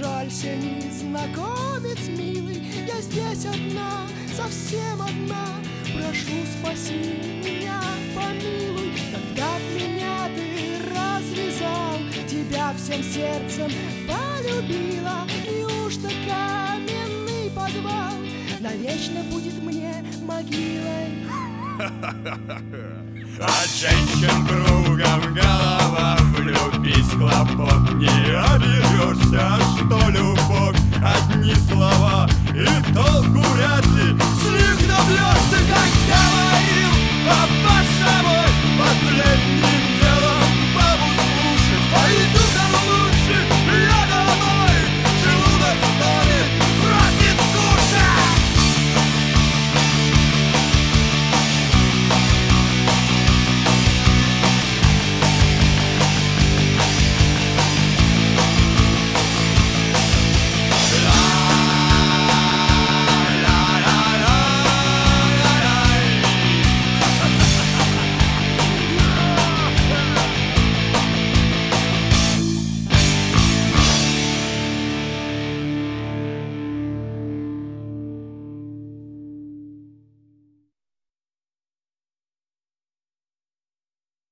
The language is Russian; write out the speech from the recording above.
Жалься, незнакомец милый, я здесь одна, совсем одна. Прошу, спаси меня, помилуй, когда б меня ты развязал, тебя всем сердцем полюбила. Неужто каменный подвал навечно будет мне могилой? От женщин кругом голова, влюбись, хлопок, не оберешься, что любовь одни слова, и толку вряд ли с них добьешься, как говорил папа.